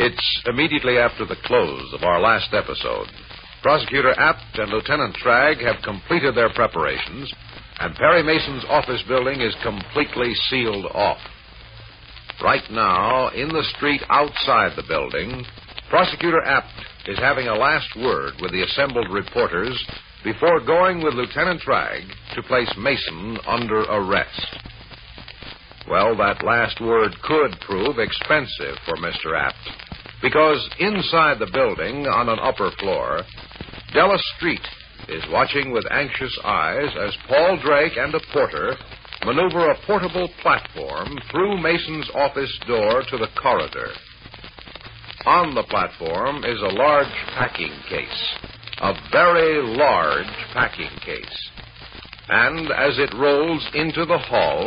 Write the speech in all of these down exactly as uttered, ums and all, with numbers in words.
It's immediately after the close of our last episode. Prosecutor Apt and Lieutenant Tragg have completed their preparations, and Perry Mason's office building is completely sealed off. Right now, in the street outside the building, Prosecutor Apt is having a last word with the assembled reporters before going with Lieutenant Tragg to place Mason under arrest. Well, that last word could prove expensive for Mister Apt, because inside the building, on an upper floor, Della Street is watching with anxious eyes as Paul Drake and a porter maneuver a portable platform through Mason's office door to the corridor. On the platform is a large packing case, a very large packing case. And as it rolls into the hall...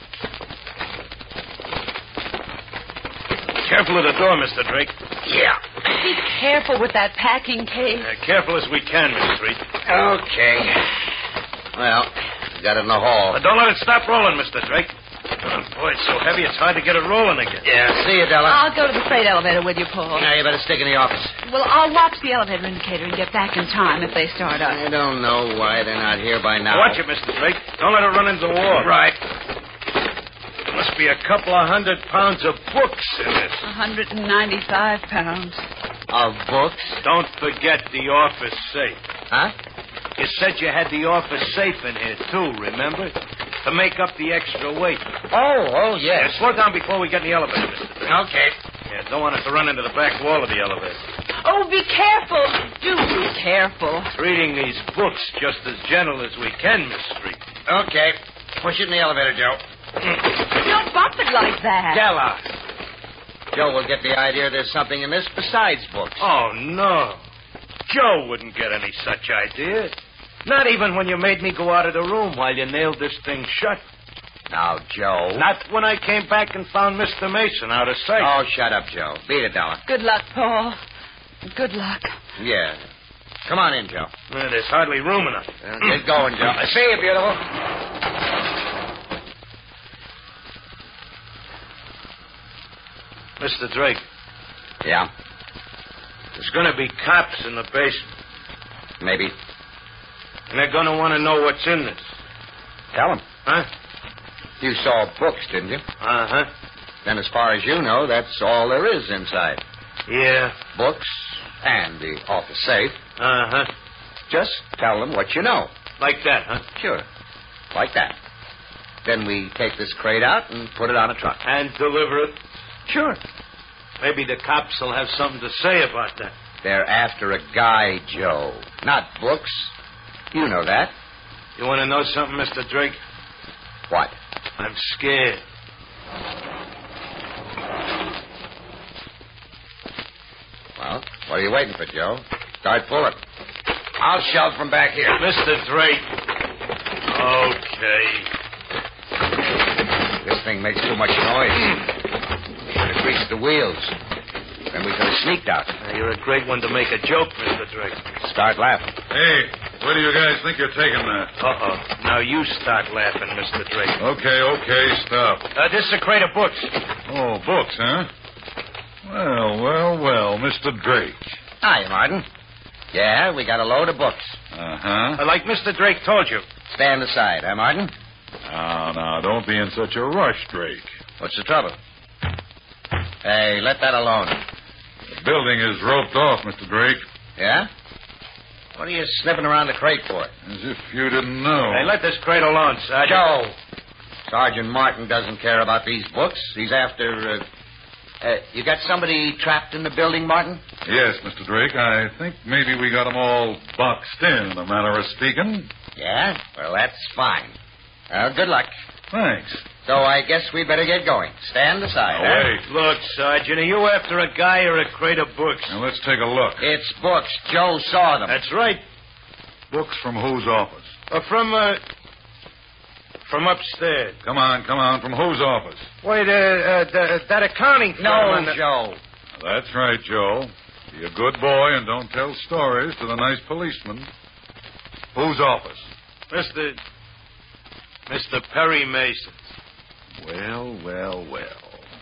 Careful of the door, Mister Drake. Yeah. Be careful with that packing case. Uh, careful as we can, Miss Street. Okay. Well, got it in the hall. Uh, don't let it stop rolling, Mister Drake. Oh, boy, it's so heavy it's hard to get it rolling again. Yeah, see you, Della. I'll go to the freight elevator with you, Paul. Now, you better stick in the office. Well, I'll watch the elevator indicator and get back in time if they start up. I don't know why they're not here by now. Watch it, Mister Drake. Don't let it run into the wall. Right. There must be a couple of hundred pounds of books in this. one hundred ninety-five pounds. Of books? Don't forget the office safe. Huh? You said you had the office safe in here, too, remember? To make up the extra weight. Oh, oh, yes. Yeah, slow down before we get in the elevator, Mister Drake. Okay. Yeah, don't want it to run into the back wall of the elevator. Oh, be careful. Do be careful. Treating these books just as gentle as we can, Miss Street. Okay. Push it in the elevator, Joe. Don't bump it like that. Della. Joe will get the idea there's something in this besides books. Oh, no. Joe wouldn't get any such idea. Not even when you made me go out of the room while you nailed this thing shut. Now, Joe. Not when I came back and found Mister Mason out of sight. Oh, shut up, Joe. Beat it, Della. Good luck, Paul. Good luck. Yeah. Come on in, Joe. Well, there's hardly room enough. Well, get going, Joe. I see you, beautiful. Mister Drake. Yeah? There's going to be cops in the basement. Maybe. And they're going to want to know what's in this. Tell them. Huh? You saw books, didn't you? Uh-huh. Then as far as you know, that's all there is inside. Yeah. Books and the office safe. Uh-huh. Just tell them what you know. Like that, huh? Sure. Like that. Then we take this crate out and put it on a truck. And deliver it? Sure. Maybe the cops will have something to say about that. They're after a guy, Joe. Not books. You know that. You want to know something, Mister Drake? What? I'm scared. Well, what are you waiting for, Joe? Start pulling. I'll shove from back here. Mister Drake. Okay. This thing makes too much noise. Should have greased the wheels. Then we could have sneaked out. Now, you're a great one to make a joke, Mister Drake. Start laughing. Hey, where do you guys think you're taking that? Uh-oh. Now you start laughing, Mister Drake. Okay, okay, stop. Uh, this is a crate of books. Oh, books, huh? Well, well, well, Mister Drake. Hi, Martin. Yeah, we got a load of books. Uh-huh. Uh, like Mister Drake told you. Stand aside, huh, Martin? Now, now, don't be in such a rush, Drake. What's the trouble? Hey, let that alone. The building is roped off, Mister Drake. Yeah? What are you sniffing around the crate for? As if you didn't know. Hey, let this crate alone, Sergeant. Joe! Sergeant Martin doesn't care about these books. He's after, uh, uh, you got somebody trapped in the building, Martin? Yes, Mister Drake, I think maybe we got them all boxed in, in a manner of speaking. Yeah? Well, that's fine. Well, good luck. Thanks. So I guess we better get going. Stand aside, Now, huh? wait. Look, Sergeant, are you after a guy or a crate of books? Now, let's take a look. It's books. Joe saw them. That's right. Books from whose office? Uh, from, uh... From upstairs. Come on, come on. From whose office? Wait, uh, uh the, that accounting firm... No, on the... Joe. That's right, Joe. Be a good boy and don't tell stories to the nice policeman. Whose office? Mister... Mister Perry Mason. Well, well, well. Now,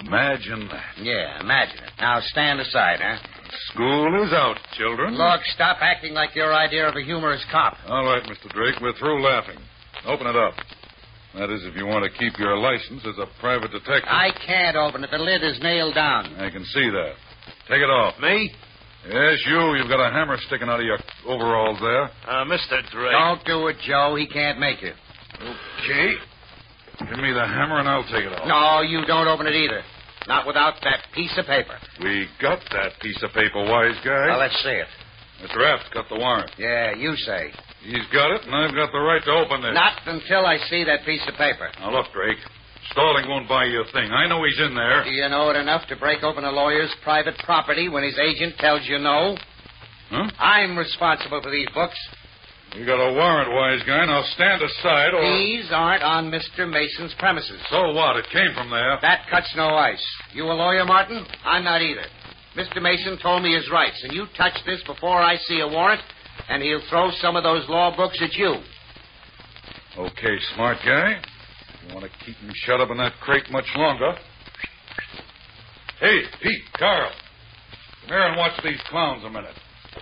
Imagine that. Yeah, imagine it. Now stand aside, huh? School is out, children. Look, stop acting like your idea of a humorous cop. All right, Mister Drake, we're through laughing. Open it up. That is, if you want to keep your license as a private detective. I can't open it. The lid is nailed down. I can see that. Take it off. Me? Yes, you. You've got a hammer sticking out of your overalls there. Uh, Mister Drake. Don't do it, Joe. He can't make you. Okay. Give me the hammer and I'll take it off. No, you don't open it either. Not without that piece of paper. We got that piece of paper, wise guy. Well, let's see it. Mister Aft got the warrant. Yeah, you say. He's got it, and I've got the right to open this. Not until I see that piece of paper. Now, look, Drake. Stalling won't buy you a thing. I know he's in there. Do you know it enough to break open a lawyer's private property when his agent tells you no? Huh? I'm responsible for these books. You got a warrant, wise guy. Now stand aside or... These aren't on Mister Mason's premises. So what? It came from there. That cuts no ice. You a lawyer, Martin? I'm not either. Mister Mason told me his rights, and you touch this before I see a warrant, and he'll throw some of those law books at you. Okay, smart guy. You want to keep me shut up in that crate much longer? Hey, Pete, Carl. Come here and watch these clowns a minute.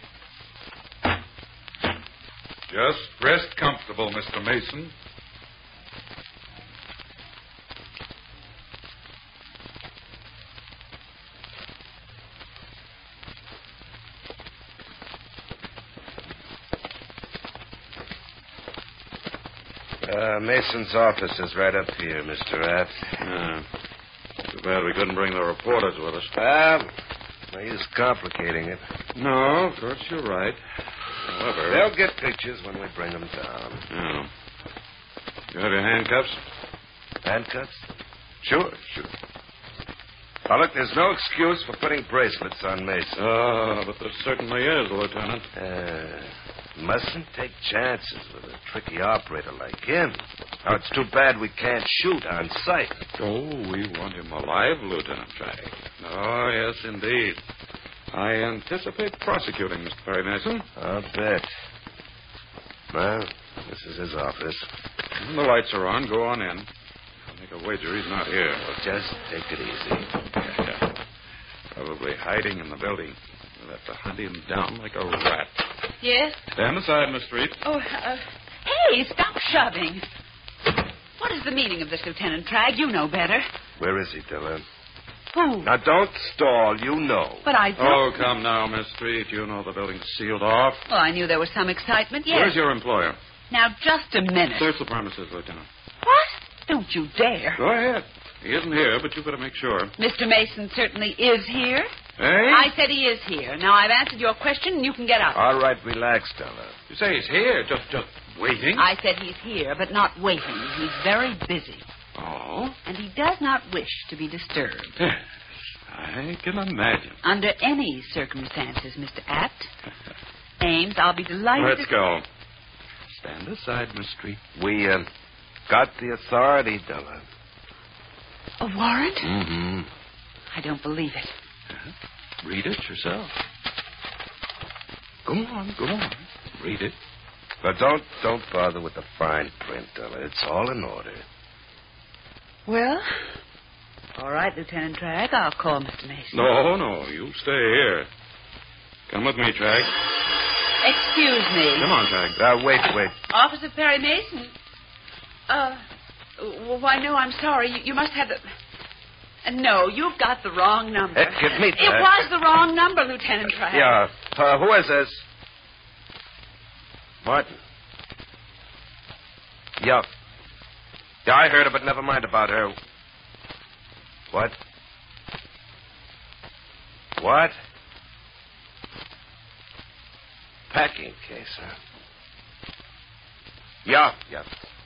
Just rest comfortable, Mister Mason. Uh, Mason's office is right up here, Mister Aft. Yeah. Too bad we couldn't bring the reporters with us. Well, he's complicating it. No, of course you're right. However... They'll get pictures when we bring them down. Yeah. You have your handcuffs? Handcuffs? Sure, sure. Now, look, there's no excuse for putting bracelets on Mason. Ah, but there certainly is, Lieutenant. Uh, mustn't take chances with a tricky operator like him. Now, it's too bad we can't shoot on sight. Oh, we want him alive, Lieutenant Drake. Oh, yes, indeed. I anticipate prosecuting Mister Perry Mason. I'll bet. Well, this is his office. The lights are on. Go on in. I'll make a wager he's not here. Well, just take it easy. Yeah, yeah. Probably hiding in the building. We'll have to hunt him down like a rat. Yes? Stand aside, Miss Street. Oh, uh, hey, stop shoving. What is the meaning of this, Lieutenant Tragg? You know better. Where is he, Dilla? Who? Now, don't stall. You know. But I don't. Oh, come now, Miss Street. You know the building's sealed off. Well, I knew there was some excitement, yes. Where's your employer? Now, just a minute. Search the premises, Lieutenant. What? Don't you dare. Go ahead. He isn't here, but you've got to make sure. Mister Mason certainly is here. Hey? I said he is here. Now, I've answered your question, and you can get up. All right, relax, Dilla. You say he's here, just just waiting? I said he's here, but not waiting. He's very busy. Oh? And he does not wish to be disturbed. Yes, I can imagine. Under any circumstances, Mister Apt. Ames, I'll be delighted Let's to... go. Stand aside, Miss Street. We, uh, got the authority, Dilla. A warrant? Mm-hmm. I don't believe it. Uh-huh. Read it yourself. Go on, go on. Read it. But don't don't bother with the fine print, Dilla. It's all in order. Well, all right, Lieutenant Tragg. I'll call Mister Mason. No, no, you stay here. Come with me, Tragg. Excuse me. Come on, Tragg. Uh, wait, wait. Officer Perry Mason. Uh, well, why, no, I'm sorry. You, you must have the... Uh, no, you've got the wrong number. Uh, give me It that. was the wrong number, Lieutenant Tragg. Yeah. Uh, who is this? Martin. Yeah. Yeah, I heard her, but never mind about her. What? What? Packing case, huh? Yeah, yeah.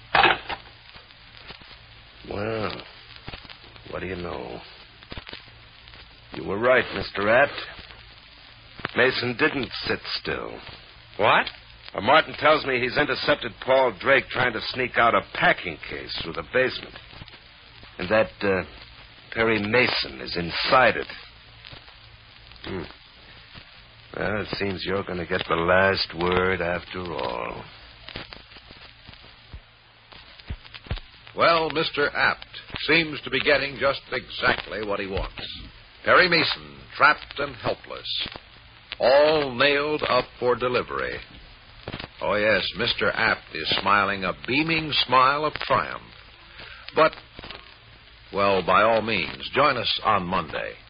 Well, what do you know? You were right, Mister Apt. Mason didn't sit still. What? Uh, Martin tells me he's intercepted Paul Drake trying to sneak out a packing case through the basement. And that uh, Perry Mason is inside it. Hmm. Well, it seems you're going to get the last word after all. Well, Mister Apt seems to be getting just exactly what he wants. Perry Mason, trapped and helpless. All nailed up for delivery. Oh, yes, Mister Apt is smiling a beaming smile of triumph. But, well, by all means, join us on Monday